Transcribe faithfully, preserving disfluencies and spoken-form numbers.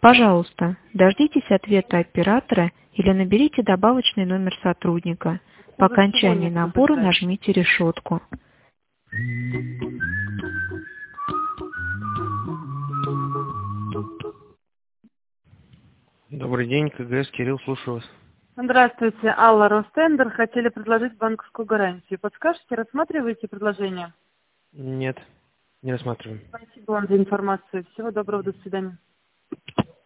Пожалуйста, дождитесь ответа оператора или наберите добавочный номер сотрудника. По Вы всего окончании не набора подождать. нажмите решетку. Добрый день, КГС, Кирилл, слушаю вас. Здравствуйте, Алла Ростендер. Хотели предложить банковскую гарантию. Подскажете, рассматриваете предложение? Нет, не рассматриваем. Спасибо вам за информацию. Всего доброго, до свидания.